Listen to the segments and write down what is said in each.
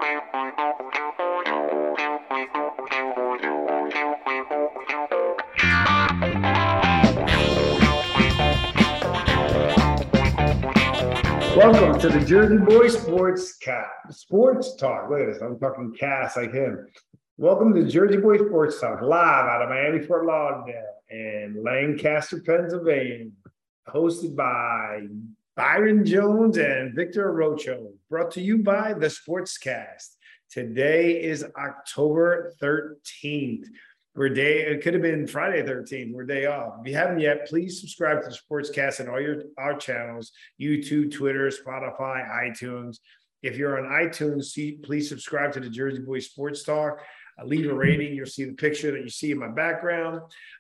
Welcome to the Jersey Boys Sports Talk. Look at this. I'm talking cast like him. Welcome to Jersey Boys Sports Talk, live out of Miami, Fort Lauderdale, and Lancaster, Pennsylvania. Hosted by Byron Jones and Victor Rocho. Brought to you by the Sportscast. Today is October 13th. It could have been Friday 13th. We're day off. If you haven't yet, please subscribe to the Sportscast and all our channels: YouTube, Twitter, Spotify, iTunes. If you're on iTunes, please subscribe to the Jersey Boys Sports Talk. Leave a rating. You'll see the picture that you see in my background.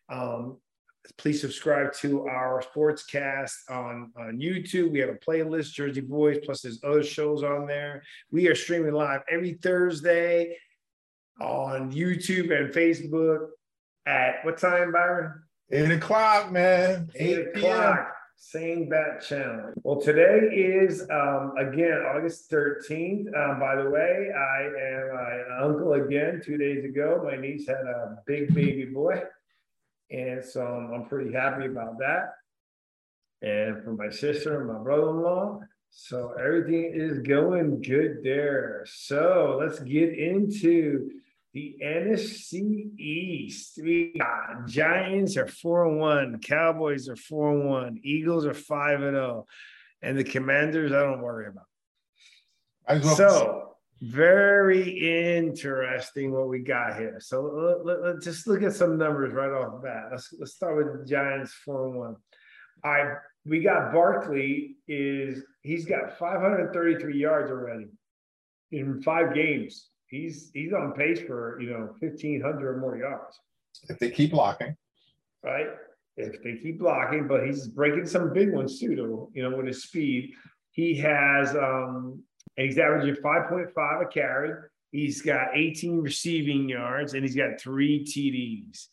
Please subscribe to our Sportscast on YouTube. We have a playlist, Jersey Boys, plus there's other shows on there. We are streaming live every Thursday on YouTube and Facebook at what time, Byron? 8 o'clock, man. 8 o'clock. Same bat channel. Well, today is, again, August 13th. By the way, I am an uncle again. 2 days ago, my niece had a big baby boy. And so I'm pretty happy about that. And for my sister and my brother-in-law. So everything is going good there. So let's get into the NFC East. We got Giants are 4-1, Cowboys are 4-1, Eagles are 5-0, and the Commanders I don't worry about. So very interesting what we got here. So let's just look at some numbers right off the bat. Let's start with the Giants 4-1. We got Barkley he's got 533 yards already in 5 games. He's on pace for 1,500 or more yards. If they keep blocking. Right? If they keep blocking, but he's breaking some big ones too, though, with his speed. He has he's averaging 5.5 a carry. He's got 18 receiving yards, and he's got 3 TDs.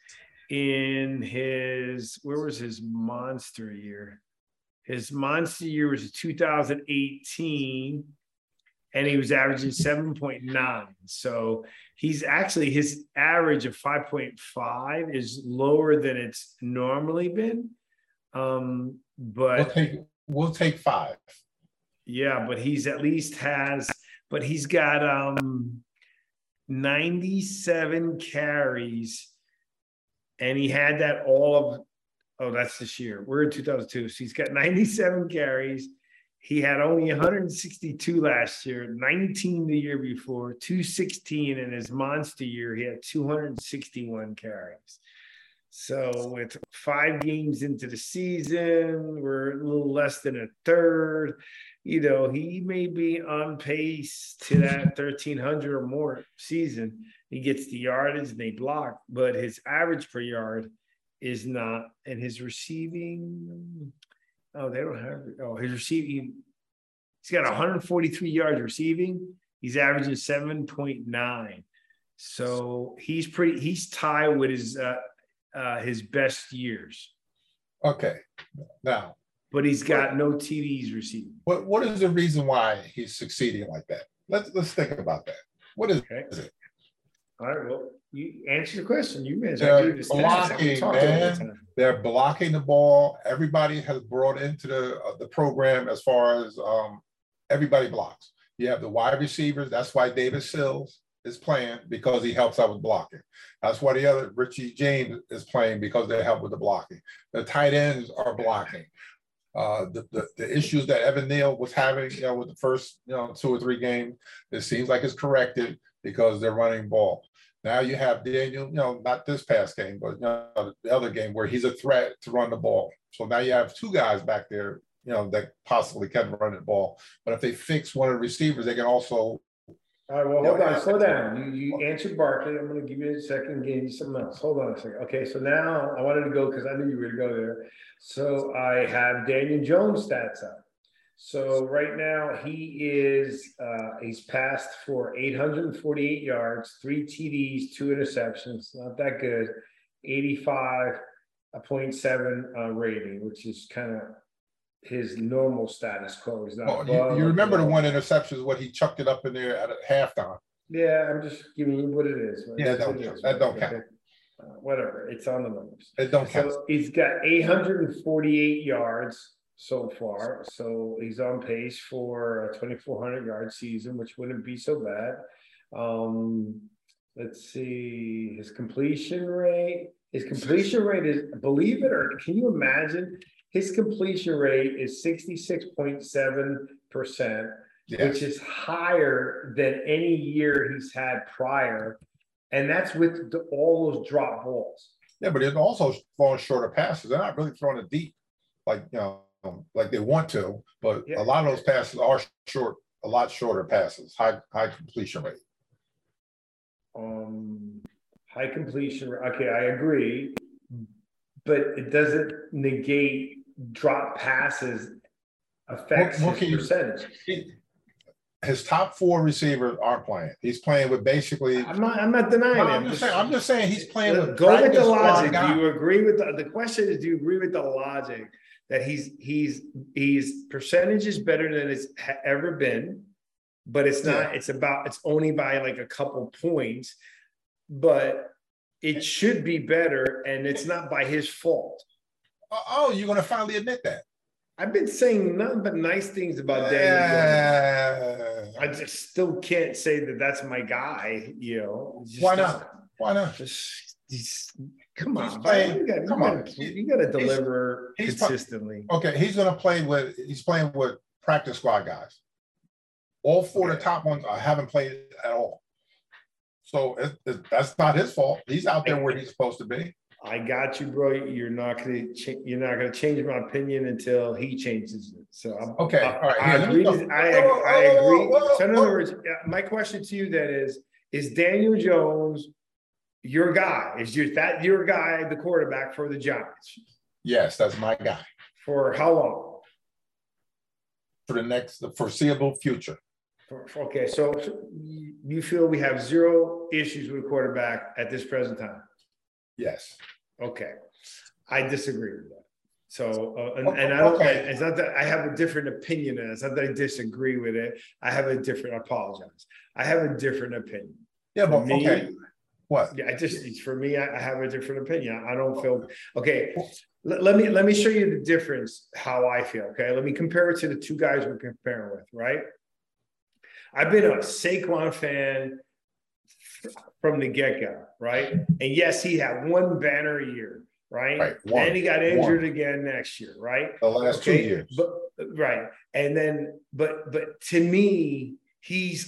Where was his monster year? His monster year was 2018. And he was averaging 7.9. So he's actually, his average of 5.5 is lower than it's normally been. But we'll take 5. Yeah, but he's got 97 carries. And he had that that's this year. We're in 2002. So he's got 97 carries. He had only 162 last year, 19 the year before, 216 in his monster year. He had 261 carries. So with 5 games into the season, we're a little less than a third. He may be on pace to that 1,300 or more season. He gets the yardage and they block, but his average per yard is not. And his receiving... they don't have. His receiving. He's got 143 yards receiving. He's averaging 7.9. So he's tied with his best years. Okay, now. But he's got no TDs receiving. What is the reason why he's succeeding like that? Let's think about that. What is it? All right. Well, you answer the question. You mentioned they're blocking, man. They're blocking the ball. Everybody has brought into the program as far as everybody blocks. You have the wide receivers. That's why David Sills is playing, because he helps out with blocking. That's why the other Richie James is playing, because they help with the blocking. The tight ends are blocking. The issues that Evan Neal was having, with the first 2 or 3 games, it seems like it's corrected because they're running ball. Now you have Daniel, not this past game, but the other game where he's a threat to run the ball. So now you have 2 guys back there, that possibly can run the ball. But if they fix one of the receivers, they can also. All right, well, hold on, slow down. You answered Barkley. I'm going to give you a second, give you something else. Hold on a second. Okay, so now I wanted to go because I knew you were going to go there. So I have Daniel Jones stats up. So right now he's passed for 848 yards, 3 TDs, 2 interceptions. Not that good. 85.7 rating, which is kind of his normal status quo. He's not Well, above you or remember the below. one interception is what he chucked it up in there at halftime. Yeah, I'm just giving you what it is. It Yeah, is that what don't it count. is, That right? don't Okay. count. Whatever, it's on the numbers. It don't count. So he's got 848 yards so far. So he's on pace for a 2,400 yard season, which wouldn't be so bad. Let's see his completion rate. His completion rate is, believe it or can you imagine? His completion rate is 66.7%, Yes. which is higher than any year he's had prior. And that's with all those drop balls. Yeah, but it also falls short of passes. They're not really throwing it deep, like like they want to. But a lot of those passes are short, a lot shorter passes. High completion rate. High completion rate. Okay, I agree, but it doesn't negate drop passes affects his percentage. His top 4 receivers aren't playing. He's playing with basically. I'm not denying it. I'm just saying he's playing with. Go with the logic. Do you agree with the question? Is do you agree with the logic that he's percentage is better than it's ever been, but it's not. It's only by like a couple points, but it should be better, and it's not by his fault. Oh, you're going to finally admit that? I've been saying nothing but nice things about Daniel. I just still can't say that that's my guy. Why not? Why not? Come on, you got to deliver consistently. Okay, he's playing with practice squad guys. All 4 of the top ones haven't played at all. So that's not his fault. He's out there where he's supposed to be. I got you, bro. You're not gonna change my opinion until he changes it. So okay, all right. I agree. I agree. So in other words, my question to you then is Daniel Jones your guy? Is that your guy, the quarterback for the Giants? Yes, that's my guy. For how long? For the foreseeable future. Okay, so you feel we have 0 issues with quarterback at this present time? Yes. Okay, I disagree with that. So, and I don't. Okay. It's not that I have a different opinion. It's not that I disagree with it. I have a different. I apologize. I have a different opinion. Yeah, but okay. What? Yeah, for me, I have a different opinion. I don't feel okay. Let me show you the difference. How I feel. Okay, let me compare it to the 2 guys we're comparing with. Right. I've been a Saquon fan from the get-go, right? And yes, he had 1 banner year, right? And he got injured again next year, right? The last 2 years. But and then but to me, he's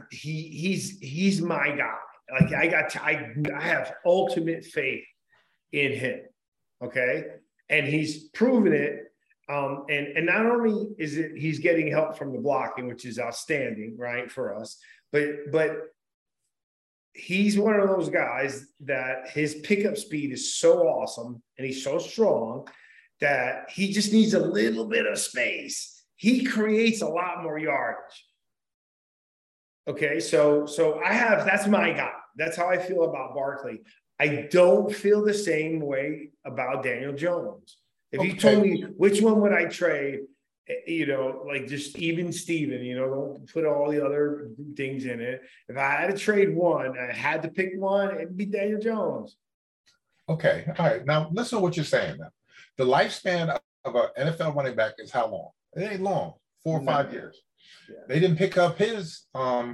my guy. Like I have ultimate faith in him. Okay. And he's proven it. And not only is it he's getting help from the blocking, which is outstanding, right, for us, but he's one of those guys that his pickup speed is so awesome and he's so strong that he just needs a little bit of space. He creates a lot more yardage. Okay, so that's my guy. That's how I feel about Barkley. I don't feel the same way about Daniel Jones. If you told me which one would I trade, like just even Steven, don't put all the other things in it. If I had to trade one, I had to pick one, it'd be Daniel Jones. Okay. All right. Now listen to what you're saying now. The lifespan of an NFL running back is how long? It ain't long, 4 or 5 years. Yeah. They didn't pick up his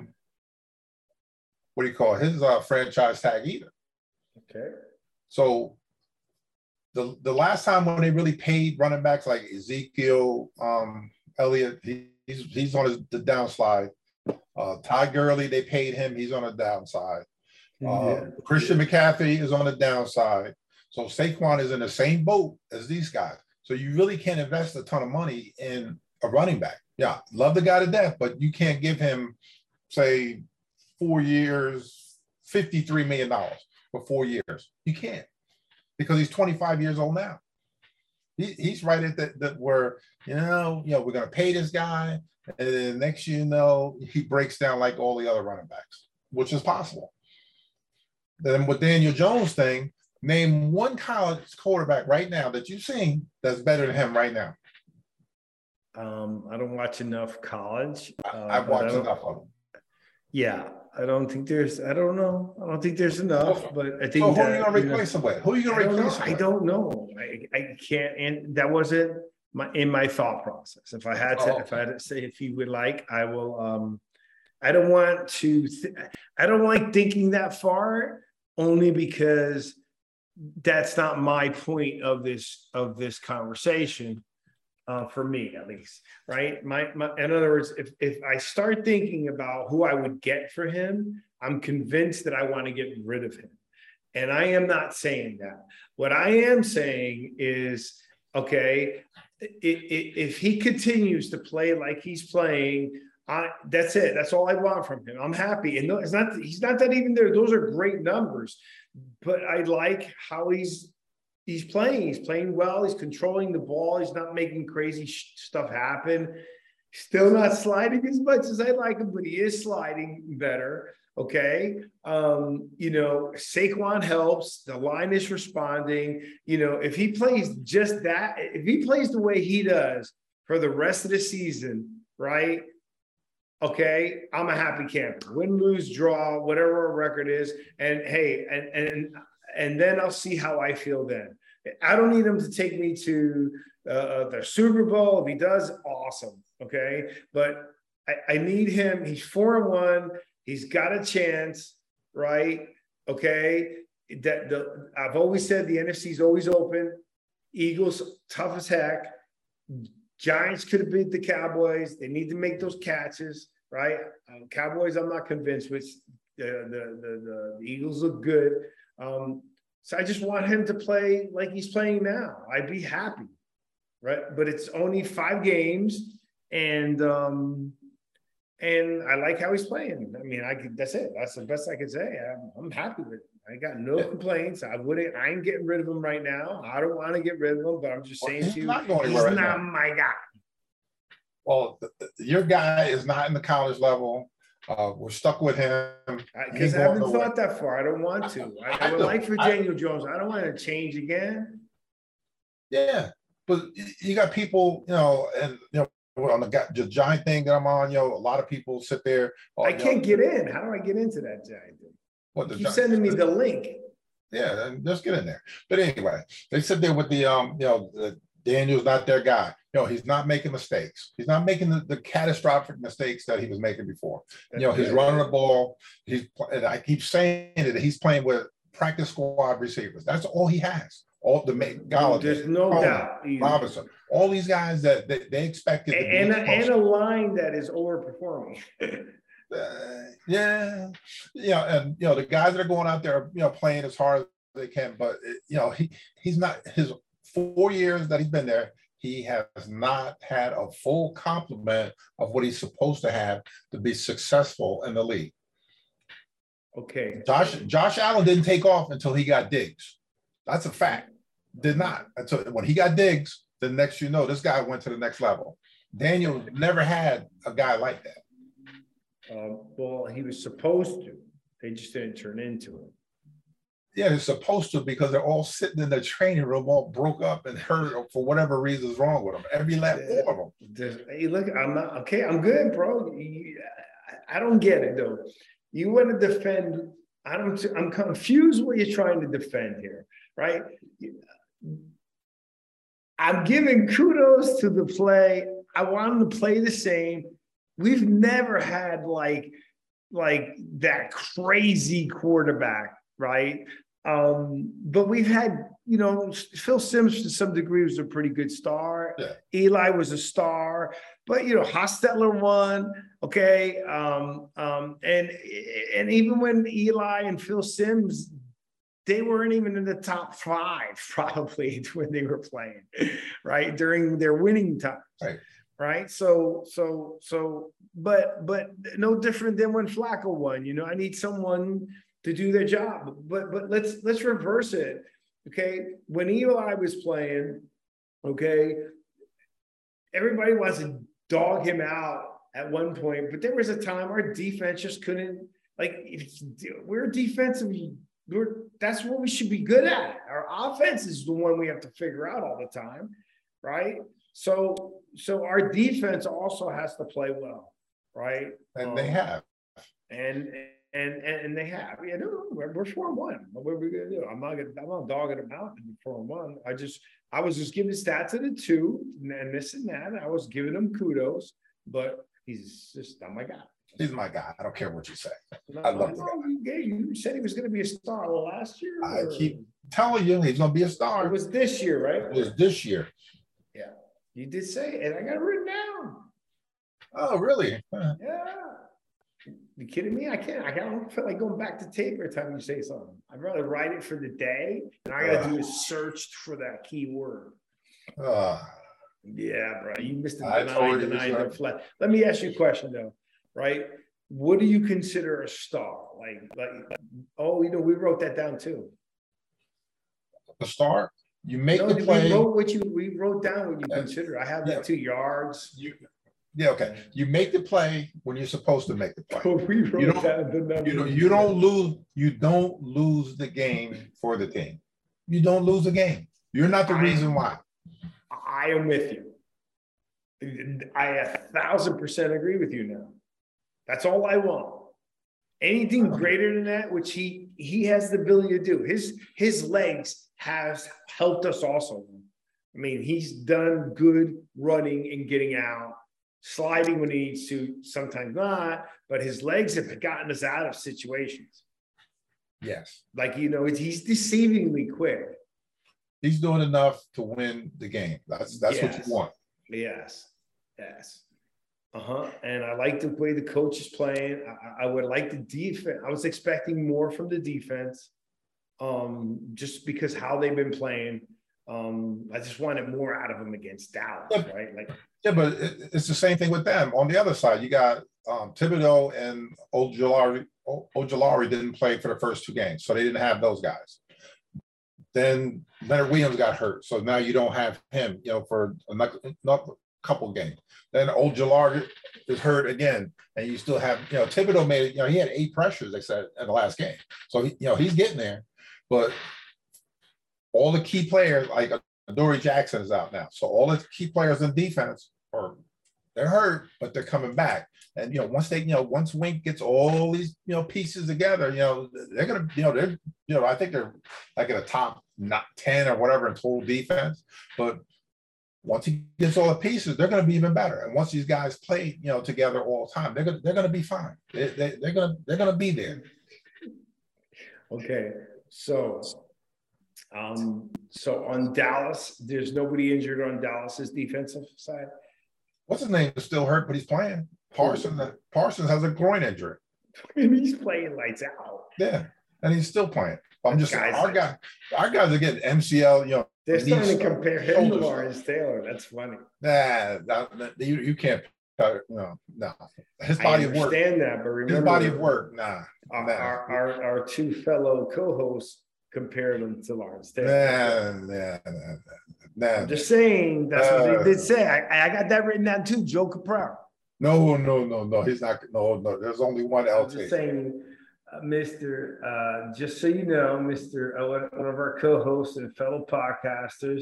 franchise tag either. Okay. So the last time when they really paid running backs like Ezekiel Elliott, he's on the downslide. Todd Gurley, they paid him, he's on the downside. Christian McCaffrey is on the downside. So Saquon is in the same boat as these guys. So you really can't invest a ton of money in a running back. Yeah, love the guy to death, but you can't give him, say, 4 years, $53 million for 4 years. You can't, because he's 25 years old now. He's right at that where, we're going to pay this guy, and then next he breaks down like all the other running backs, which is possible. Then with Daniel Jones thing, name one college quarterback right now that you've seen that's better than him right now. I don't watch enough college. I've watched enough of them. Yeah, I don't think there's. I don't know. I don't think there's enough. But I think. So who are you gonna replace him with? Who are you gonna replace him with? I don't know. I can't. And that wasn't my thought process. If I had to say if he would like, I will. I don't want to. I don't like thinking that far, only because that's not my point of this conversation. For me, at least, right? In other words, if I start thinking about who I would get for him, I'm convinced that I want to get rid of him. And I am not saying that. What I am saying is, okay, if he continues to play like he's playing, that's it. That's all I want from him. I'm happy. And no, he's not that even there. Those are great numbers, but I like how he's playing. He's playing well. He's controlling the ball. He's not making crazy stuff happen. Still not sliding as much as I like him, but he is sliding better. Okay. Saquon helps. The line is responding. If he plays just that, if he plays the way he does for the rest of the season, right? Okay, I'm a happy camper. Win, lose, draw, whatever our record is. And hey, and then I'll see how I feel then. I don't need him to take me to the Super Bowl. If he does, awesome. Okay. But I need him. He's 4-1. He's got a chance, right? Okay. I've always said the NFC is always open. Eagles, tough as heck. Giants could have beat the Cowboys. They need to make those catches, right? Cowboys, I'm not convinced, which the Eagles look good. So I just want him to play like he's playing now. I'd be happy, right? But it's only 5 games, and I like how he's playing. I mean, that's it. That's the best I could say. I'm happy with it. I got no complaints. I ain't getting rid of him right now. I don't want to get rid of him, but I'm just saying to you, he's not my guy. Well, your guy is not in the college level. We're stuck with him. Because I haven't thought that far. I don't want to. I would like for Daniel Jones. I don't want to change again. Yeah, but you got people, and on the giant thing that I'm on, a lot of people sit there. I can't get in. How do I get into that giant thing? What, keep sending me the link. Yeah, then just get in there. But anyway, they sit there with the Daniel's not their guy. He's not making mistakes. He's not making the catastrophic mistakes that he was making before. He's running the ball. And I keep saying that he's playing with practice squad receivers. That's all he has. All the Galladay, there's no doubt. Robinson, all these guys that they expected. And a line that is overperforming. And the guys that are going out there, playing as hard as they can, but he's not. His 4 years that he's been there, he has not had a full complement of what he's supposed to have to be successful in the league. Okay. Josh Allen didn't take off until he got Diggs. That's a fact. Did not. Until when he got Diggs, the next this guy went to the next level. Daniel never had a guy like that. Well, he was supposed to. They just didn't turn into it. Yeah, they're supposed to, because they're all sitting in the training room, all broke up and hurt for whatever reason's wrong with them. Every last one of them. Hey, look, I'm not okay. I'm good, bro. I don't get it though. You want to defend? I'm confused what you're trying to defend here, right? I'm giving kudos to the play. I want him to play the same. We've never had like that crazy quarterback, right? But we've had, Phil Simms to some degree was a pretty good star. Yeah. Eli was a star, but Hostetler won. Okay. And even when Eli and Phil Simms, they weren't even in the top 5 probably when they were playing, right? During their winning times. Right. So, but no different than when Flacco won. I need someone to do their job. But let's reverse it. Okay. When Eli was playing, okay, everybody wants to dog him out at one point, but there was a time our defense just couldn't, we're defensive. That's what we should be good at. Our offense is the one we have to figure out all the time. Right. So our defense also has to play well, right? And they have. And they have. You know, we're 4-1. What are we gonna do? I'm not dogging them out to be 4-1. I was just giving stats of the two and this and that. I was giving him kudos, but he's just not my guy. He's my guy. I don't care what you say. No, I love the guy. you said he was going to be a star last year. I keep telling you he's going to be a star. It was this year, right? It was this year. Yeah, you did say it, and I got it written down. Oh, really? Yeah. You kidding me? I don't feel like going back to tape every time you say something. I'd rather write it for the day, and I got to do is search for that key word. Yeah, bro. You missed the flat. Let me ask you a question though, right? What do you consider a star? Like, oh, you know, we wrote that down too. A star? You make the play. We wrote down what you consider. I have that 2 yards. Yeah, okay. You make the play when you're supposed to make the play. We wrote down the number. You don't lose the game for the team. You don't lose the game. You're not the reason why. I am with you. I 1,000% agree with you now. That's all I want. Anything greater than that, which he has the ability to do. His legs has helped us also. I mean, he's done good running and getting out, sliding when he needs to, sometimes not, but his legs have gotten us out of situations. Yes. Like, you know, he's deceivingly quick. He's doing enough to win the game. That's what you want. Yes. And I like the way the coach is playing. I would like the defense. I was expecting more from the defense, just because how they've been playing. I just wanted more out of them against Dallas, right? But it's the same thing with them. On the other side, you got Thibodeau and Ojulari didn't play for the first 2 games, so they didn't have those guys. Then Leonard Williams got hurt, so now you don't have him, you know, for a couple games. Then Ojulari is hurt again, and you still have, you know, Thibodeau made it. You know, he had 8 pressures, they said, in the last game, so he's getting there. But all the key players, like Dory Jackson, is out now, so all the key players in defense they're hurt, but they're coming back. And once Wink gets all these pieces together, they're gonna I think they're like in the top not 10 or whatever in total defense. But once he gets all the pieces, they're gonna be even better. And once these guys play together all the time, they're gonna be fine. They're gonna be there. Okay, so on Dallas, there's nobody injured on Dallas's defensive side. What's his name is still hurt, but he's playing. Parsons has a groin injury. And he's playing lights out. Yeah, and he's still playing. I'm just saying, our guys are getting MCL. They're starting to compare him to Lawrence Taylor. That's funny. Nah, you can't. No. His body of work. I understand that, but remember, his body of work. Nah. Our 2 fellow co-hosts compared him to Lawrence Taylor. Nah. I'm just saying that's what they did say. I got that written down too, Joe Capraro. No. He's not. No. There's only one LT. I'm just saying, Mr. Just so you know, Mr. One of our co-hosts and fellow podcasters,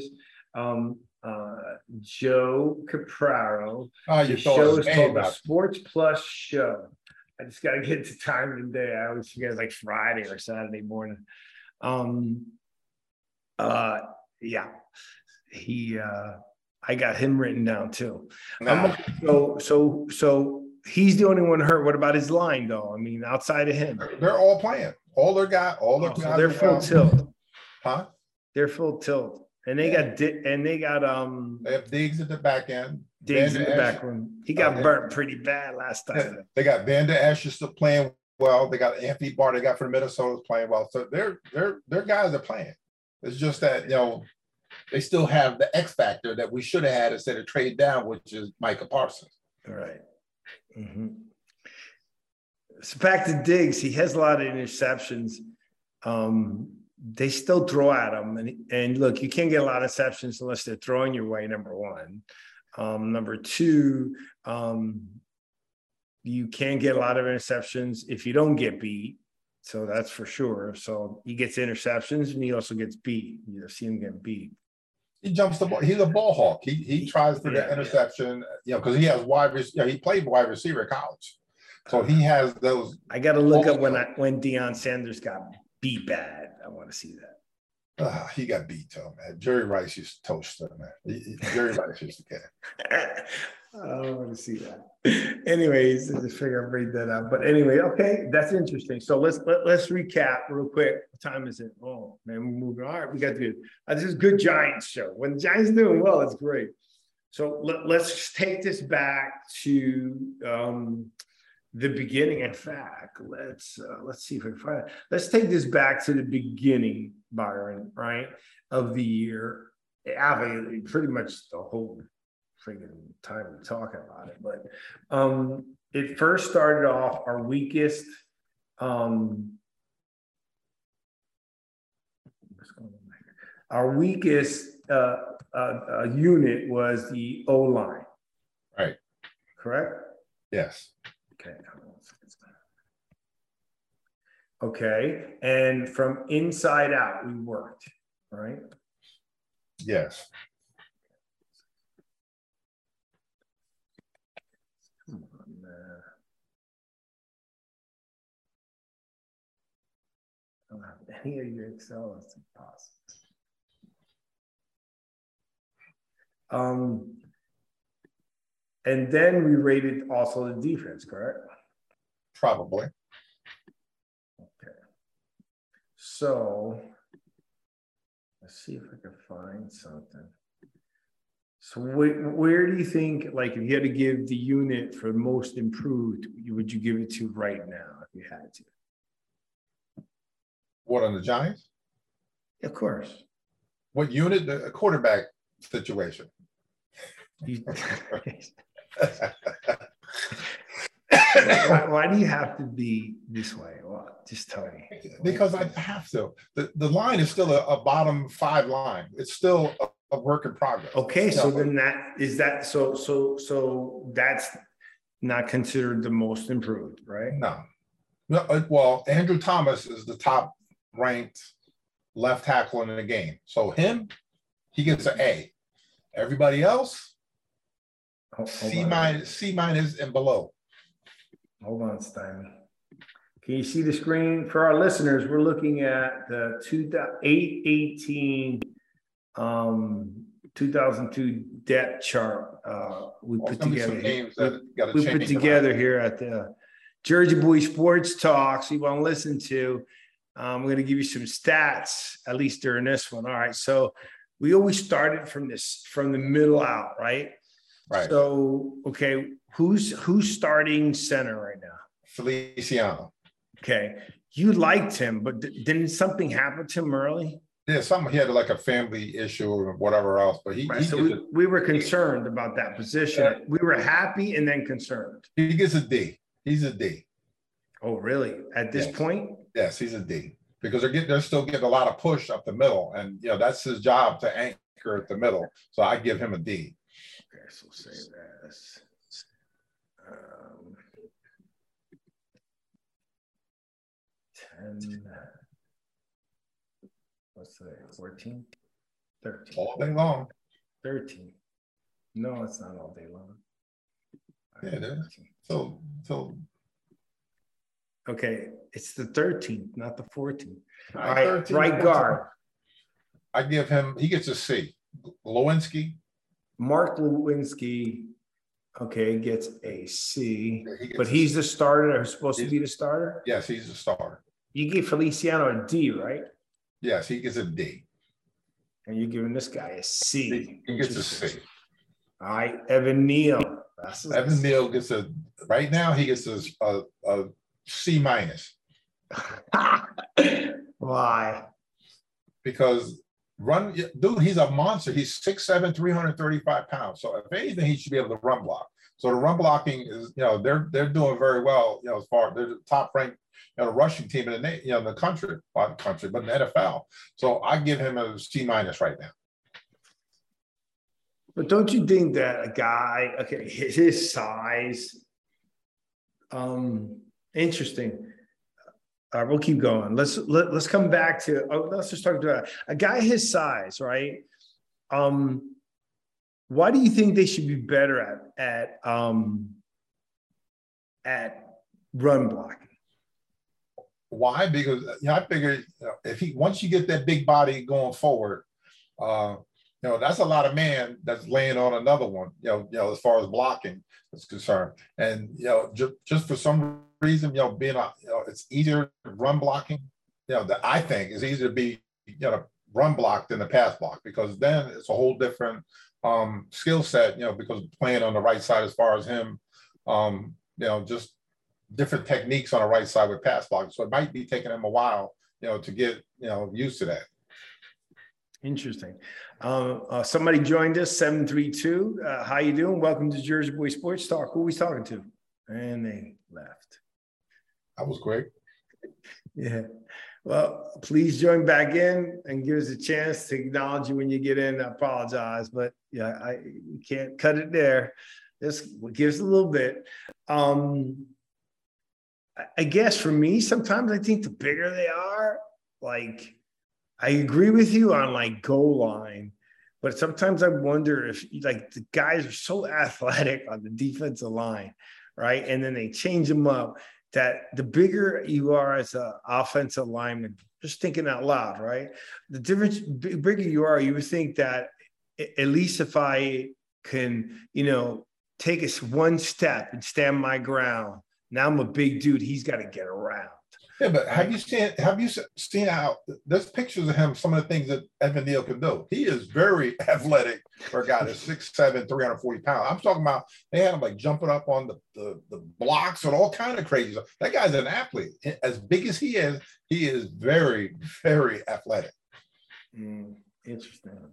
Joe Capraro. The show is called the Sports Plus Show. I just got to get the time and day. I always forget it's like Friday or Saturday morning. I got him written down too. So he's the only one hurt. What about his line though? I mean, outside of him, they're all playing. All their guys, so they're full tilt. Huh? They're full tilt, and they got they have Diggs at the back end. Diggs in the back room. He got burnt pretty bad last time. They got Van Der Esch is still playing well. They got Anthony Barr. They got for the Minnesota's playing well. So their guys are playing. It's just that they still have the X factor that we should have had instead of trade down, which is Micah Parsons. All right. Mm-hmm. So back to Diggs, he has a lot of interceptions. They still throw at him, and look, you can't get a lot of interceptions unless they're throwing your way. Number one. Number two, you can't get a lot of interceptions if you don't get beat. So that's for sure. So he gets interceptions and he also gets beat. You see him get beat. He jumps the ball. He's a ball hawk. He tries for the interception, because he has he played wide receiver at college. So he has those. I got to look up when Deion Sanders got beat bad. I want to see that. He got beat too, man. Jerry Rice used to toast him, man. Jerry Rice used to get it. I don't want to see that. Anyways, I just figure I'll read that out. But anyway, okay, that's interesting. So let's recap real quick. What time is it? Oh man, we're moving. All right, we got the this is good Giants show. When the Giants are doing well, it's great. So let's take this back to the beginning. In fact, let's see if we can find it. Let's take this back to the beginning, Byron, right, of the year. Pretty much the whole freaking time we're talking about it, but it first started off our weakest unit was the O-line. Right. Correct? Yes. Okay. And from inside out, we worked, right? Yes. Come on, man. I don't have any of your Excel. It's impossible. And then we rated also the defense, correct? Probably. Okay. So let's see if I can find something. So where do you think, like, if you had to give the unit for most improved, would you give it to right now if you had to? What, on the Giants? Of course. What unit? The quarterback situation. Why do you have to be this way? Well, just tell me. Because I have to. The line is still a bottom 5 line. It's still a work in progress. Okay, so then so that's not considered the most improved, right? No. Well, Andrew Thomas is the top ranked left tackle in the game. So he gets an A. Everybody else, C minus and below. Hold on, Stein. Can you see the screen? For our listeners, we're looking at the 2002 depth chart we put together. We put together here at the Jersey Boys Sports Talks. You want to listen to? I'm going to give you some stats, at least during this one. All right. So we always started from the middle out, right? Right. So, okay, who's starting center right now? Feliciano. Okay. You liked him, but didn't something happen to him early? Yeah, he had like a family issue or whatever else, but we were concerned about that position. Yeah. We were happy and then concerned. He gets a D. He's a D. Oh, really? At this point? Yes, he's a D. Because they're still getting a lot of push up the middle, and that's his job to anchor at the middle. So I give him a D. Okay, so say this. 10. What's today? 14? 13. All day long. 13. No, it's not all day long. Yeah, it is. So. Okay, it's the 13th, not the 14th. All right, right guard. I give him, he gets a C. Lewinsky. Mark Lewinsky, okay, gets a C, but he's the starter, or supposed to be the starter? Yes, he's the starter. You give Feliciano a D, right? Yes, he gets a D. And you're giving this guy a C. He gets a C. All right, Evan Neal. Evan Neal gets right now he gets a C minus. Why? Because dude, he's a monster. He's 6'7", 335 pounds. So if anything, he should be able to run block. So the run blocking is, they're doing very well. As far they're the top ranked, rushing team in the country, but in the NFL. So I give him a C minus right now. But don't you think that a guy, okay, his size, interesting. We'll keep going. Let's come back to. Let's just talk about a guy his size, right? why do you think they should be better at run blocking? Why? Because I figure if once you get that big body going forward, that's a lot of man that's laying on another one. As far as blocking is concerned, and just for some reason, being it's easier to run blocking. That I think is easier to be run block than the pass block, because then it's a whole different skill set. Because playing on the right side as far as him, just different techniques on the right side with pass blocking. So it might be taking him a while, to get, used to that. Interesting. Somebody joined us, 732. How you doing? Welcome to Jersey Boy Sports Talk. Who are we talking to? And they left. That was quick. Yeah. Well, please join back in and give us a chance to acknowledge you when you get in. I apologize, but yeah, you can't cut it there. Just give us a little bit. I guess for me, sometimes I think the bigger they are, like, I agree with you on like goal line, but sometimes I wonder if like the guys are so athletic on the defensive line, right? And then they change them up, that the bigger you are as an offensive lineman, just thinking out loud, right? The difference, bigger you are, you would think that at least if I can, take us one step and stand my ground, now I'm a big dude, he's got to get around. Yeah, but have you seen how there's pictures of him, some of the things that Evan Neal can do? He is very athletic for a guy that's 6'7", 340 pounds. I'm talking about they had him like jumping up on the blocks and all kind of crazy stuff. That guy's an athlete. As big as he is very, very athletic. Interesting.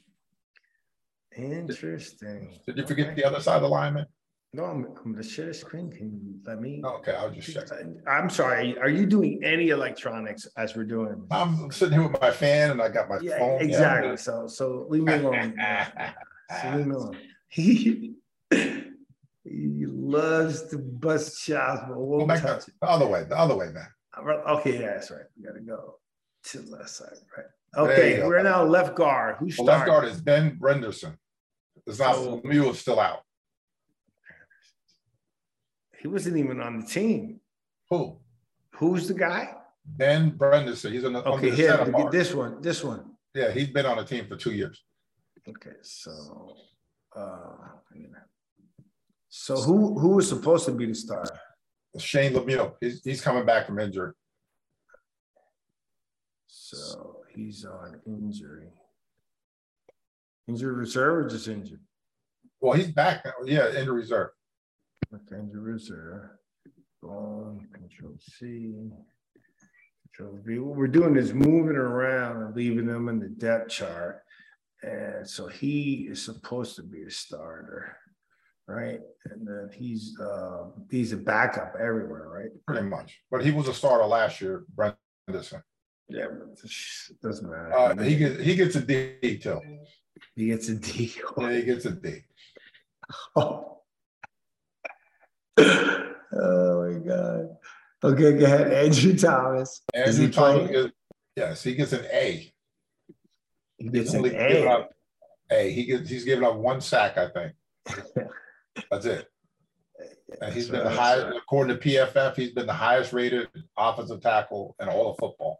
Did you forget the other side of the lineman? No, I'm going to share the screen. Can you let me? Okay, I'll just check. I'm sorry. Are you doing any electronics as we're doing? I'm sitting here with my fan and I got my phone. Exactly. Yeah. So leave me alone. Leave me alone. He loves to bust shots, but won't touch it. The other way, man. Okay, yeah, that's right. We got to go to the left side, right? Okay, we're now left guard. Who's starting? Left guard is Ben Brenderson. It's not Lemieux is still out. He wasn't even on the team. Who? Who's the guy? Ben Brenderson. He's on the here. This one. Yeah, he's been on the team for 2 years. Okay, so who was supposed to be the starter? Shane Lemieux. He's coming back from injury. So he's on injury. Injury reserve or just injured? Well, he's back now. Yeah, injury reserve. Okay, injury reserve. Control C. Control V. What we're doing is moving around and leaving them in the depth chart. And so he is supposed to be a starter, right? And then he's a backup everywhere, right? Pretty much. But he was a starter last year, Brenderson. Yeah, but it doesn't matter. He gets a D too. He gets a D. Yeah, he gets a D. Oh my God. Okay, go ahead. Andrew Thomas. Andrew Thomas, yes, he gets an A. He gets an A. He's given up 1 sack, I think. That's it. And he's been the highest, according to PFF, he's been the highest rated offensive tackle in all of football.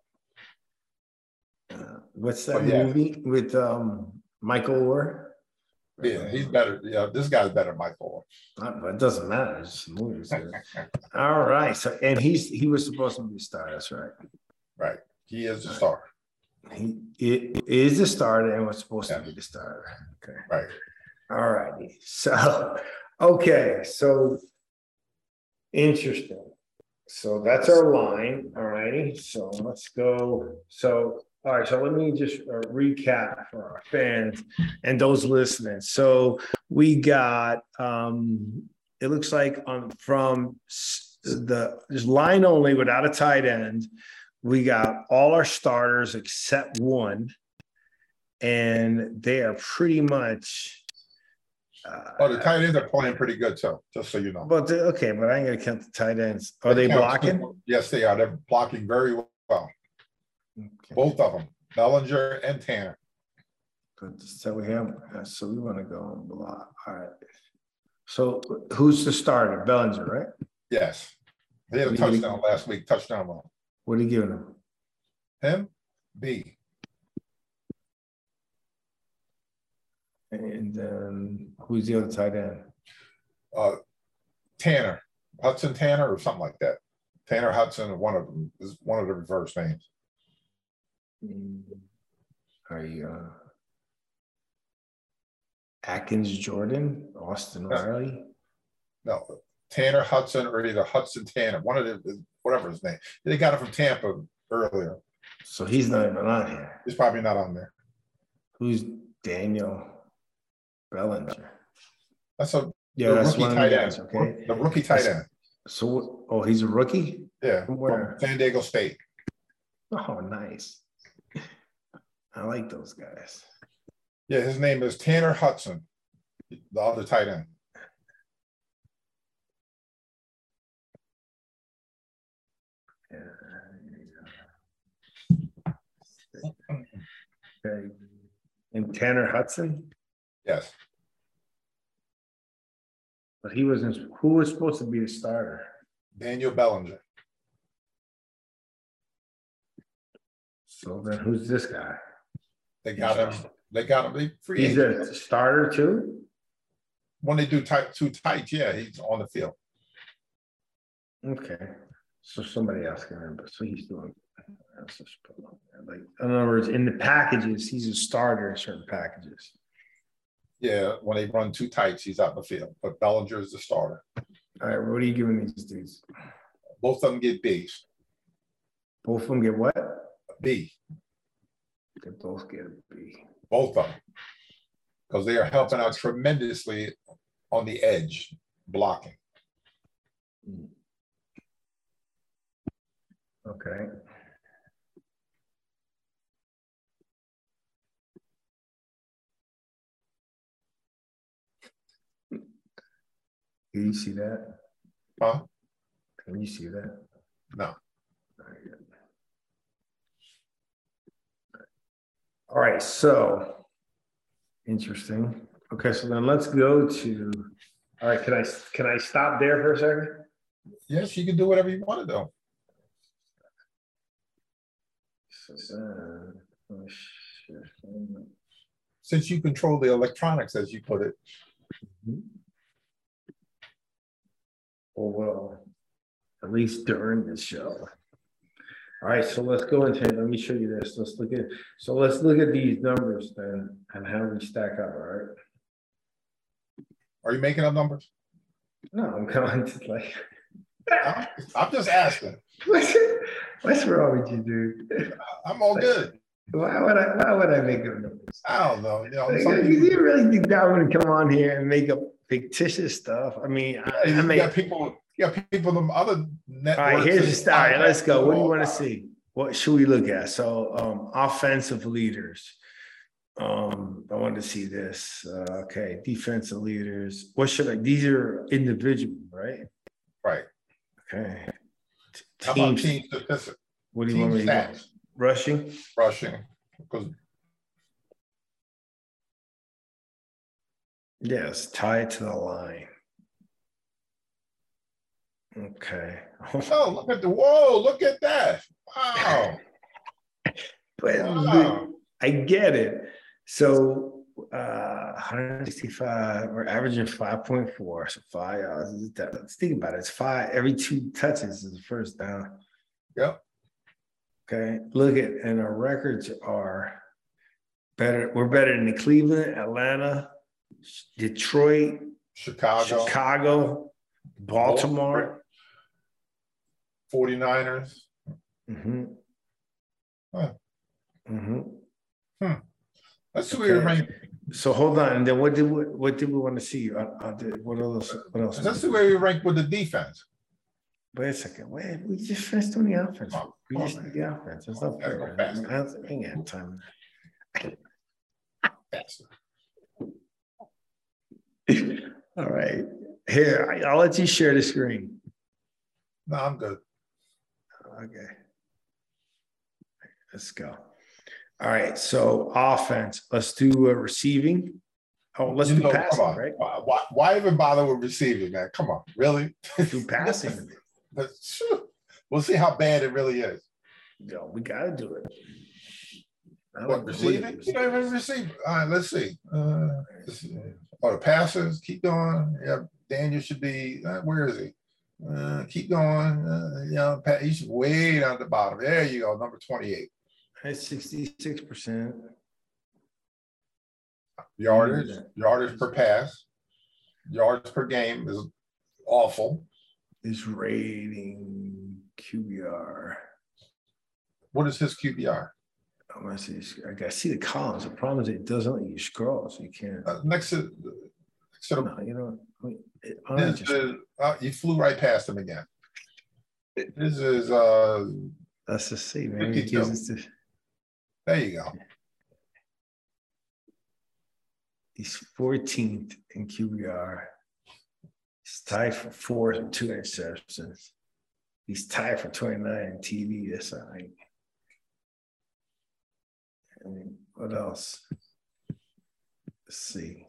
What's that movie with Michael Oher? Yeah, he's better. Yeah, this guy's better than Michael Oher. But it doesn't matter. It's just movies. All right. So, and he was supposed to be a star. That's right. Right. He is the star. He is the starter and was supposed to be the starter. Okay. Right. All righty. So, okay. So, interesting. So that's our line. All righty. So let's go. So, all right. So let me just recap for our fans and those listening. So we got, it looks like from this line only without a tight end, we got all our starters except one, and they are pretty much. The tight ends are playing pretty good, so just so you know. But okay, but I ain't gonna count the tight ends. Are they blocking? Yes, they are. They're blocking very well. Okay. Both of them, Bellinger and Tanner. So we have. So we want to go on block. All right. So who's the starter? Bellinger, right? Yes. He had a touchdown last week. Touchdown run. What are you giving him? Him? B. And then who's the other tight end? Tanner. Hudson Tanner or something like that. Tanner Hudson, one of them is one of the reverse names. Are you Atkins Jordan, Austin Riley? No, Tanner Hudson or either Hudson Tanner, one of the whatever his name. They got it from Tampa earlier. So he's not even on here. He's probably not on there. Who's Daniel Bellinger? That's a that's rookie tight end. Okay, the rookie tight end. So, he's a rookie? Yeah, from San Diego State. Oh, nice. I like those guys. Yeah, his name is Tanner Hudson, the other tight end. Okay. And Tanner Hudson? Yes. But he wasn't. Who was supposed to be the starter? Daniel Bellinger. So then who's this guy? They got him. They got him. Free He's agent. A starter too? When they do two tights, yeah, he's on the field. Okay. So somebody else can remember. So he's doing like, in other words, in the packages, he's a starter in certain packages. Yeah, when they run two tights, he's out in the field. But Bellinger is the starter. All right, what are you giving these dudes? Both of them get B's. Both of them get what? A B. They both get a B. Both of them. Because they are helping out tremendously on the edge, blocking. Okay. Can you see that? Huh? Can you see that? No. All right, so interesting. Okay, so then let's go to. All right, can I stop there for a second? Yes, you can do whatever you want to do. Since you control the electronics, as you put it. Oh, well, at least during this show. All right, so let's go into it. Let me show you this. Let's look at these numbers then and how we stack up, all right? Are you making up numbers? No, I'm going to like. I'm just asking. What's wrong with you, dude? I'm all good. Why would I make up numbers? I don't know. You really think that I'm going to come on here and make up fictitious stuff? I mean, you got people in other networks. All right, here's the start. All right, let's go. What do you want to see? What should we look at? So, offensive leaders. I want to see this. Okay, defensive leaders. What should I? These are individual, right? Right. Okay. How about team statistics? What do you want me to do? Rushing. Because yes, tie it to the line. Okay. Oh, look at that. Wow. But wow. I get it. So 165, we're averaging 5.4. So 5 yards. Let's think about it. It's 5 every 2 touches is the first down. Yep. Okay. Look at, and our records are better. We're better than Cleveland, Atlanta, Detroit, Chicago, Baltimore, 49ers. Mm-hmm. Huh. Mm-hmm. Let's see where you rank. So hold on. And then what did we want to see? What else? Let's see where you rank with the defense. Wait a second. Wait, we just finished doing the offense. We just did the offense. There's no I ain't got time. All right. Here, I'll let you share the screen. No, I'm good. Okay. Let's go. All right. So offense. Let's do receiving. Oh, let's do passing, come on. right? Why even bother with receiving, man? Come on, really? Do passing. We'll see how bad it really is. Yo, we got to do it. What, receiving? You don't even receive. All right, let's see. The passes, keep going. Yeah, Daniel should be, where is he? Keep going. He's way down at the bottom. There you go, number 28. That's 66%. Yardage per pass, yards per game is awful. His rating QBR. What is his QBR? I want to see. I got to see the columns. The problem is it doesn't let you scroll, so you can't. Next to no, you know. You flew right past him again. This is let's just see, man. There you go. He's 14th in QBR. He's tied for 4th and 2 interceptions. He's tied for 29 in TV. That's all right. I mean, what else? Let's see.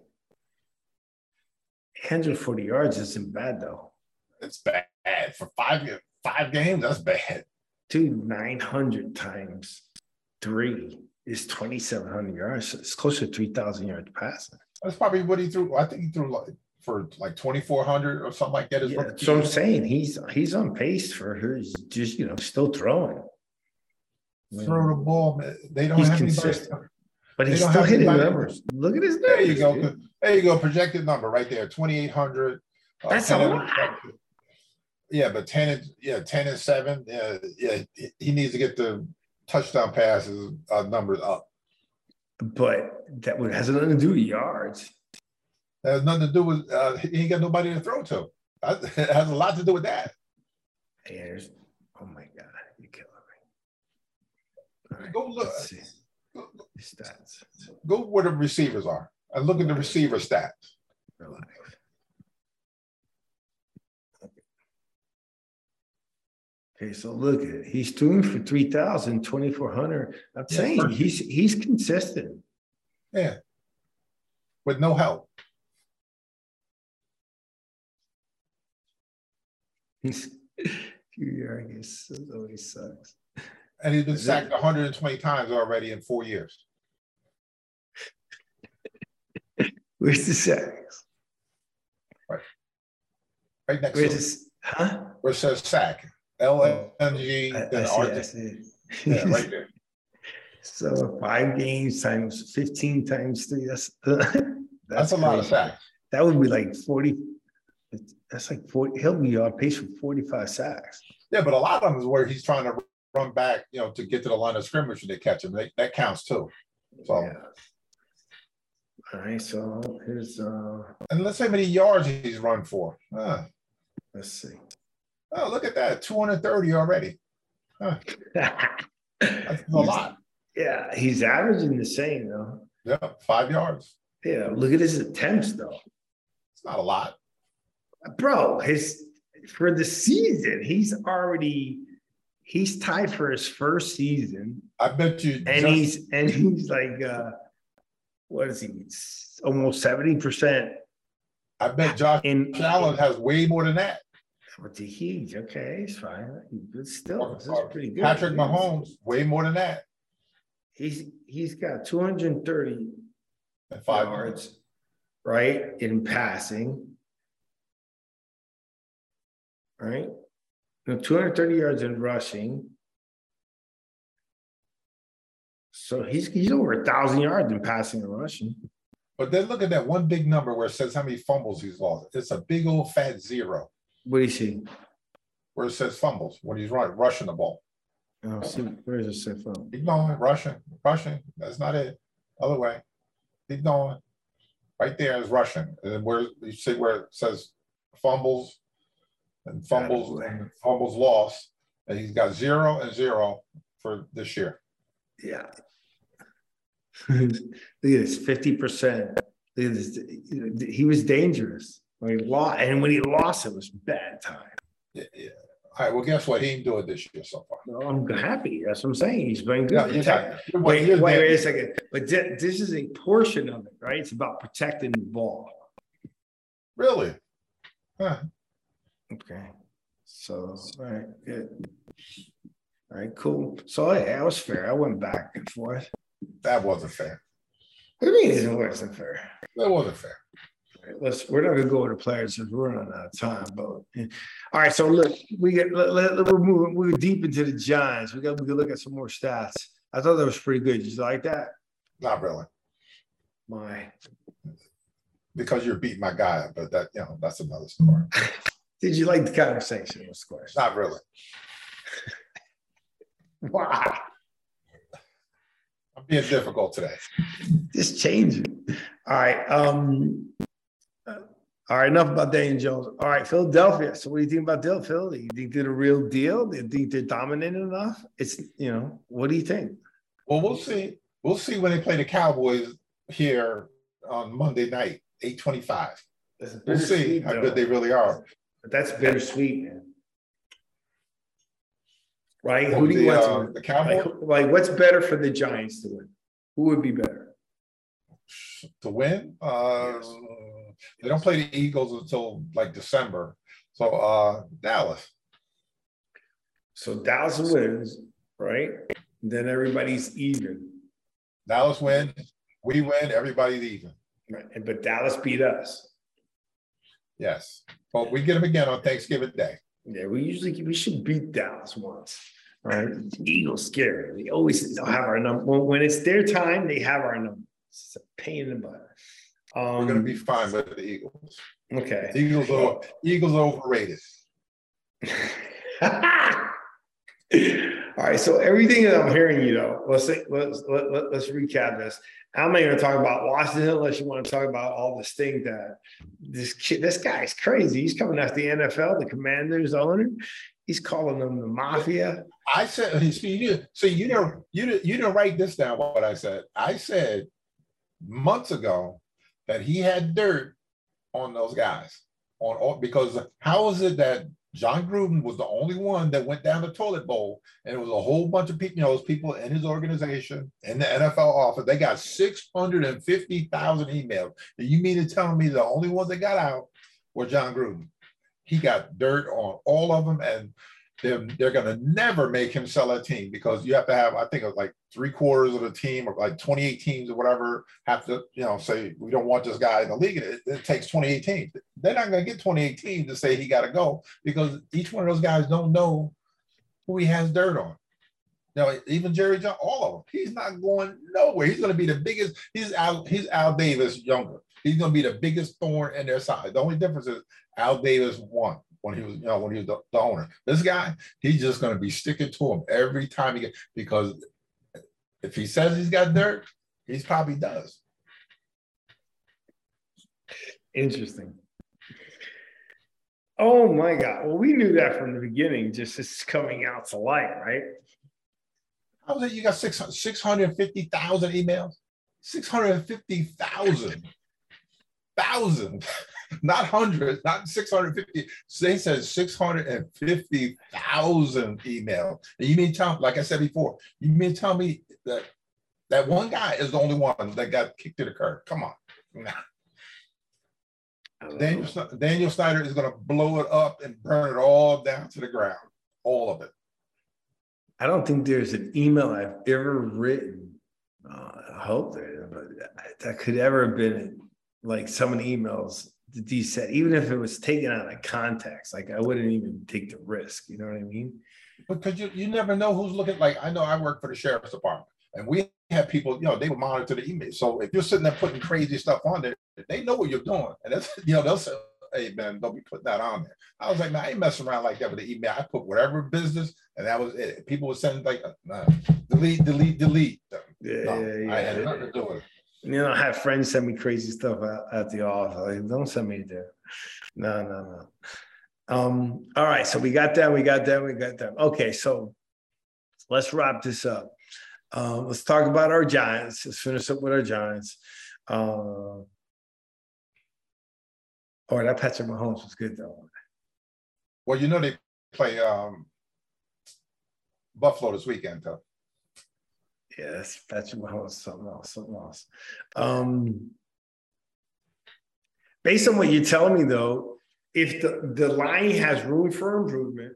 140 yards isn't bad, though. It's bad. For five games, that's bad. Dude, 900 times 3 is 2,700 yards. It's close to 3,000 yards passing. That's probably what he threw. I think he threw for 2,400 or something like that. Yeah, so I'm saying he's on pace for his just still throwing. Throw the ball. They don't have consistent, anybody, but he's still hitting numbers. Look at his numbers. There you go. Dude. There you go. Projected number right there. 2,800. That's a lot. Yeah, but 10 and 7. Yeah, he needs to get the touchdown passes numbers up. But that has nothing to do with yards. That has nothing to do with he ain't got nobody to throw to. It has a lot to do with that. Oh my God, you're killing me. Right, go look. Let's see. Stats. Go where the receivers are and look at the receiver stats. Relax. Okay, so look at it. He's doing for 3,000, 2,400. I'm saying he's consistent. Yeah. With no help. QBR always sucks. And he's been sacked 120 times already in 4 years. Where's the sacks? Right next to it. Where it says sack. LNG. I see. Yeah, right there. So 5 games times 15 times 3. That's a lot of sacks. That would be like 40. That's like 40. He'll be on pace for 45 sacks. Yeah, but a lot of them is where he's trying to run back, to get to the line of scrimmage and they catch him. That counts too. So. Yeah. All right. So here's and let's see how many yards he's run for. Let's see. Oh, look at that. 230 already. That's a lot. Yeah, he's averaging the same though. Yeah, 5 yards. Yeah, look at his attempts though. It's not a lot. Bro, for the season, he's tied for his first season. I bet you. And he's like what is he? Almost 70%. I bet Josh Allen has way more than that. What's he huge? Okay, it's fine. But still, this is pretty good. Patrick Mahomes, way more than that. He's got 230 and 5 yards, right, in passing. Right? No, 230 yards in rushing. So he's over 1,000 yards in passing and rushing. But then look at that one big number where it says how many fumbles he's lost. It's a big old fat 0. What do you see? Where it says fumbles when he's rushing the ball. Oh, see, where does it say fumble? Keep going, rushing. That's not it. Other way. Keep going. Right there is rushing. And then where you see where it says fumbles and fumbles lost. And he's got 0 and 0 for this year. Yeah. Look at this, 50%. Look at this. He was dangerous. When he lost, and when he lost, it was bad time. Yeah. All right. Well, guess what? He didn't do it this year so far. No, I'm happy. That's what I'm saying. He's been good. No, wait a second. But this is a portion of it, right? It's about protecting the ball. Really? Huh. Okay. So, all right, good. All right, cool. So that was fair. I went back and forth. That wasn't fair. What do you mean it wasn't fair? That wasn't fair. We're not gonna go over the players because we're running out of time. But all right, so look, we're moving. We're deep into the Giants. We can look at some more stats. I thought that was pretty good. Did you like that? Not really. Why? Because you're beating my guy, but that's another story. Did you like the conversation? Was the question. Not really. Why? I'm being difficult today. Just changing. All right. All right, enough about Daniel Jones. All right, Philadelphia. So what do you think about Phil? Do you think they're the real deal? Do you think they're dominant enough? It's, what do you think? Well, we'll see. We'll see when they play the Cowboys here on Monday night, 8:25. We'll see how good they really are. But that's bittersweet, man. Right? Who do you want to win? The Cowboys? Like, what's better for the Giants to win? Who would be better? To win? Yes. They don't play the Eagles until like December. So Dallas. So Dallas wins, right? Then everybody's even. Dallas wins, we win, everybody's even. Right. But Dallas beat us. Yes. But we get them again on Thanksgiving Day. Yeah, we should beat Dallas once. Right? Eagles scary. They'll have our number. When it's their time, they have our number. It's a pain in the butt. We're going to be fine with the Eagles. Okay. Eagles are overrated. All right. So everything that I'm hearing, let's recap this. I'm not going to talk about Washington unless you want to talk about all the things that this guy's crazy. He's coming after the NFL, the Commanders owner. He's calling them the mafia. I said, you didn't write this down. What I said. I said months ago that he had dirt on those guys because how is it that John Gruden was the only one that went down the toilet bowl, and it was a whole bunch of people, those people in his organization, in the NFL office, they got 650,000 emails. And you mean to tell me the only ones that got out were John Gruden? He got dirt on all of them, and they're going to never make him sell a team because you have to have, I think it was like 3/4 of the team or like 28 teams or whatever have to, say we don't want this guy in the league. It takes 28 teams. They're not going to get 28 teams to say he got to go because each one of those guys don't know who he has dirt on. Even Jerry Jones, all of them. He's not going nowhere. He's going to be the biggest. He's Al Davis younger. He's going to be the biggest thorn in their side. The only difference is Al Davis won when he was, the owner. This guy, he's just going to be sticking to him every time because if he says he's got dirt, he probably does. Interesting. Oh my God. Well, we knew that from the beginning, just it's coming out to light, right? How was it? You got 650,000 emails? 650,000. Not hundreds, not 650. They said 650,000 emails. And you mean tell, like I said before, you mean tell me that one guy is the only one that got kicked to the curb? Come on. Nah. Daniel Snyder is going to blow it up and burn it all down to the ground. All of it. I don't think there's an email I've ever written. I hope there, but that could ever have been like some of the emails that he said, even if it was taken out of context, like I wouldn't even take the risk. You know what I mean? Because you never know who's looking. Like I know I work for the sheriff's department, and we have people. They would monitor the email. So if you're sitting there putting crazy stuff on there, they know what you're doing, and that's they'll say, "Hey man, don't be putting that on there." I was like, "Man, I ain't messing around like that with the email. I put whatever business, and that was it." People would send like, delete. Yeah. I had nothing to do with it. I have friends send me crazy stuff at the office. Like, don't send me there. No. All right, so we got that. Okay, so let's wrap this up. Let's talk about our Giants. Let's finish up with our Giants. That Patrick Mahomes was good though. Well, they play Buffalo this weekend, though. Yes, that's something else. Based on what you're telling me, though, if the line has room for improvement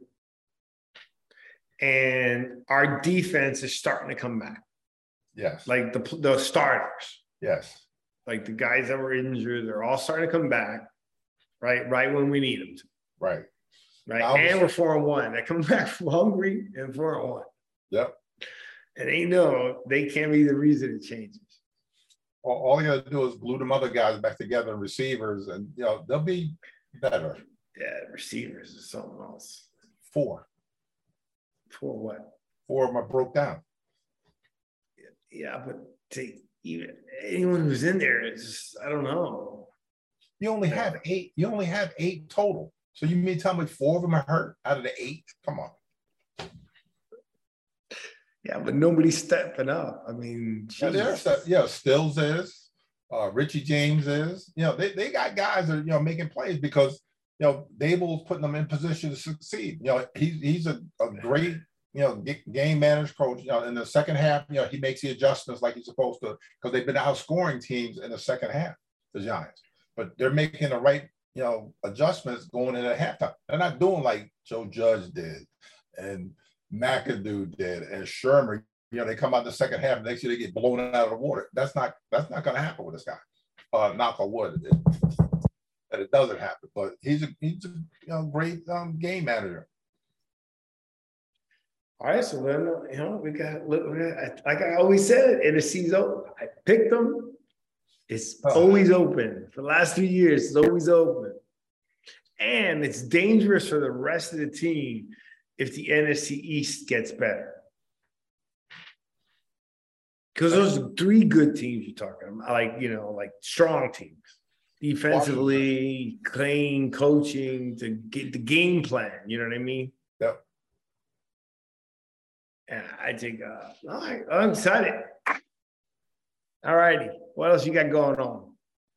and our defense is starting to come back. Yes. Like the starters. Yes. Like the guys that were injured, they're all starting to come back, right? Right when we need them to. Right. Right. And we're 4-1. They're coming back hungry and 4-1. Yep. And they can't be the reason it changes. All you got to do is glue them other guys back together, receivers, and they'll be better. Yeah, receivers is something else. 4. 4 what? 4 of them are broke down. Yeah, but even anyone who's in there, it's just, I don't know. You only have 8. You only have 8 total. So you mean tell me 4 of them are hurt out of the 8? Come on. Yeah, but nobody's stepping up. I mean, Stills is, Richie James is. They got guys that are making plays because Dable's putting them in position to succeed. He's a great game manager coach. In the second half, he makes the adjustments like he's supposed to because they've been outscoring teams in the second half, the Giants. But they're making the right adjustments going into halftime. They're not doing like Joe Judge did and McAdoo did and Shermer. They come out the second half and next year they get blown out of the water. That's not going to happen with this guy. Knock on wood that it doesn't happen. But he's a great game manager. All right, so then we got like I always said in the season, I picked them. It's always open. For the last 3 years, it's always open. And it's dangerous for the rest of the team if the NFC East gets better. Because those are 3 good teams you're talking about, like strong teams. Defensively, playing, coaching, to get the game plan. You know what I mean? Yep. And I think, all right, I'm excited. All righty. What else you got going on?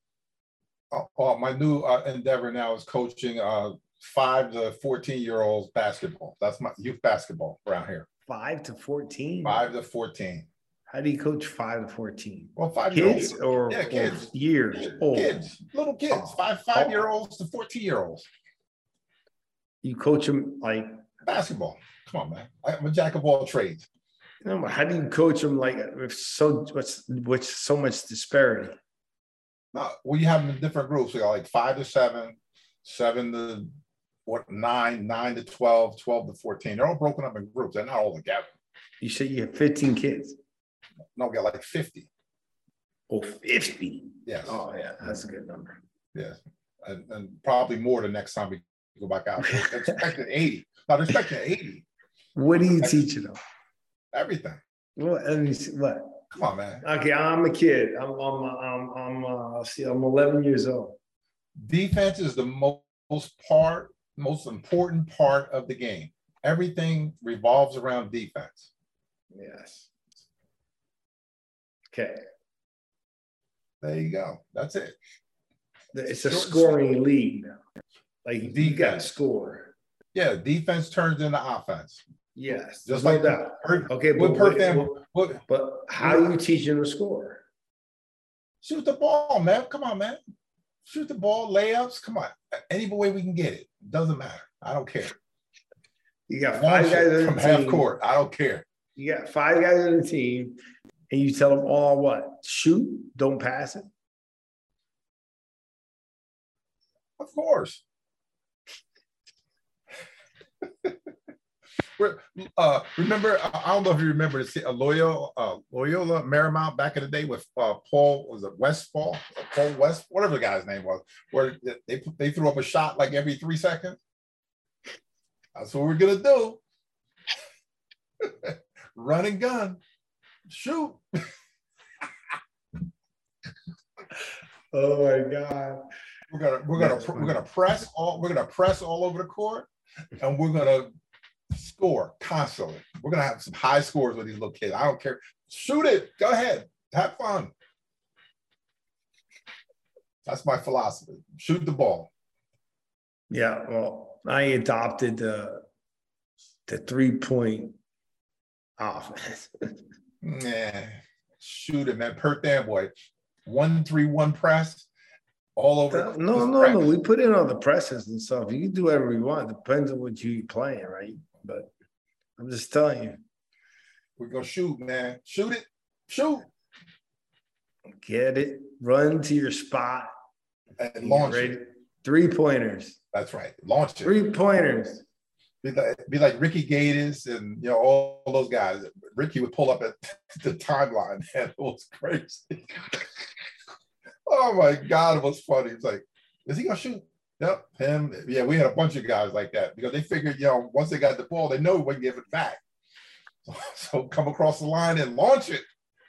My new endeavor now is coaching 5 to 14-year-olds basketball. That's my youth basketball around here. 5 to 14? 5 to 14. How do you coach 5 to 14? Well, 5-year-olds. Kids or kids. Or years old? Kids, little kids. 5-year-olds to 14-year-olds. You coach them like basketball. Come on, man. I'm a jack of all trades. No, how do you coach them with so much disparity? No, you have them in different groups. We got like 5 to 7, 7 to 9, 9 to 12, 12 to 14. They're all broken up in groups. They're not all together. You said you have 15 kids. No, we got like 50. Oh, 50. Yes. Oh, yeah, that's a good number. Yes, and probably more the next time we go back out. They're expecting 80. No, they're expecting 80. What are you teaching them? Everything. What? Come on, man. Okay, I'm a kid. I'm 11 years old. Defense is the most important part of the game. Everything revolves around defense. Yes. Okay. There you go. That's it. It's a scoring league now. Like defense. You got to score. Yeah, defense turns into offense. Yes, just like that. Okay, but how are you teaching them to score? Shoot the ball, man. Come on, man. Shoot the ball, layups. Come on. Any way we can get it. Doesn't matter. I don't care. You got 5 guys from half court. I don't care. You got 5 guys on the team, and you tell them all what? Shoot, don't pass it. Of course. Remember, I don't know if you remember Loyola Marymount back in the day with Paul, was it Paul West, whatever the guy's name was, where they threw up a shot like every 3 seconds. That's what we're gonna do. Run and gun, shoot. Oh my God. We're gonna press all over the court, and we're gonna score constantly. We're gonna have some high scores with these little kids. I don't care. Shoot it. Go ahead. Have fun. That's my philosophy. Shoot the ball. Yeah. Well, I adopted the 3-point offense. Yeah, shoot it, man. Per damn boy. 1-3-1 press all over. No. We put in all the presses and stuff. You can do whatever you want. Depends on what you're playing, right? But I'm just telling you. We're gonna shoot, man. Shoot it. Shoot. Get it. Run to your spot. And launch it. 3-pointers. That's right. Launch it. 3-pointers. Be like Ricky Gatiss and all those guys. Ricky would pull up at the timeline. And it was crazy. Oh my God, it was funny. It's like, is he gonna shoot? Yep, him. Yeah, we had a bunch of guys like that because they figured, once they got the ball, they know we wouldn't give it back. So come across the line and launch it.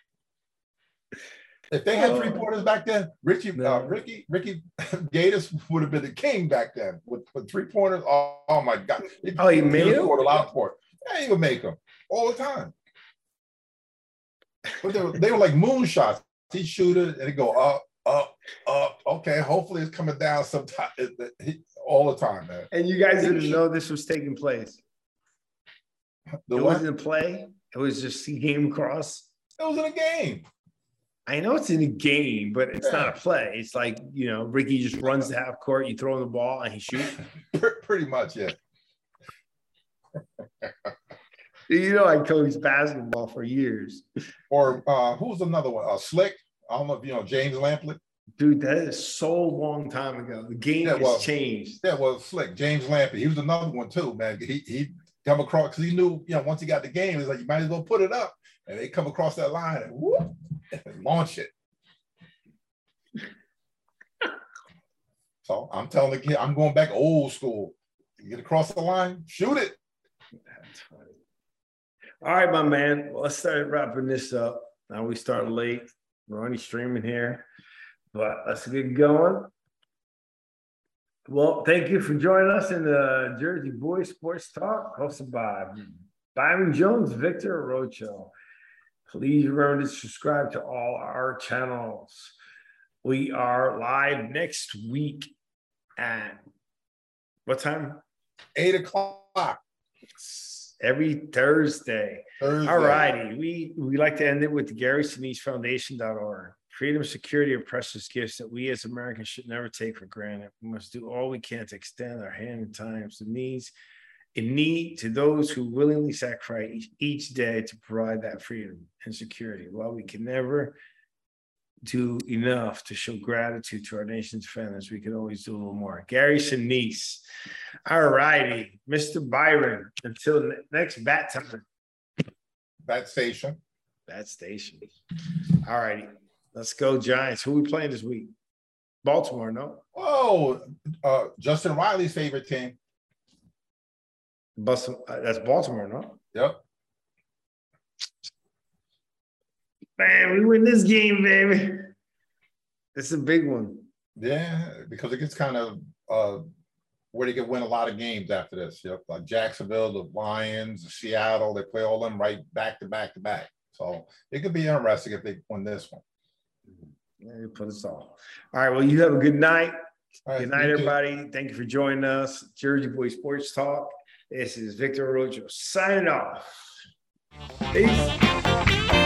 If they had 3-pointers back then, Ricky Gatiss would have been the king back then with 3-pointers. Oh my God! He made them? A lot of yeah, he would make them all the time. But they were like moonshots. He'd shoot it and he'd go up. Okay, hopefully it's coming down sometime. All the time, man. And you guys didn't know this was taking place. It wasn't a play. It was just he came across. It was in a game. I know it's in a game, but it's not a play. It's like, Ricky just runs the half court, you throw him the ball, and he shoots. Pretty much, yeah. I coached basketball for years. Or who's another one? Slick. I don't know if you know James Lampley. Dude, that is so long time ago. The game has changed. Yeah, well, Slick, James Lampley. He was another one too, man. He come across because he knew, once he got the game, he's like, you might as well put it up. And they come across that line and whoop, and launch it. So I'm telling the kid, I'm going back old school. You get across the line, shoot it. That's funny. All right, my man. Well, let's start wrapping this up. Now we start late. We're only streaming here, but let's get going. Well, thank you for joining us in the Jersey Boys Sports Talk, hosted by Byron Jones, Victor Rocho. Please remember to subscribe to all our channels. We are live next week at what time? 8:00. Every Thursday. All righty. We like to end it with the GarySinise Freedom, security are precious gifts that we as Americans should never take for granted. We must do all we can to extend our hand in times of in need to those who willingly sacrifice each day to provide that freedom and security. While we can never do enough to show gratitude to our nation's defenders, we can always do a little more. Gary Sinise. All righty. Mr. Byron, until next bat time. Bat station. All righty. Let's go, Giants. Who are we playing this week? Baltimore, no? Oh, Justin Riley's favorite team. That's Baltimore, no? Yep. Man, we win this game, baby. It's a big one. Yeah, because it gets kind of where they can win a lot of games after this. Yep, like Jacksonville, the Lions, Seattle, they play all them right back to back to back. So it could be interesting if they win this one. Yeah, put us all. All right, well, you have a good night. Right, good night, everybody. Thank you for joining us. Jersey Boy Sports Talk. This is Victor Rojo signing off. Peace.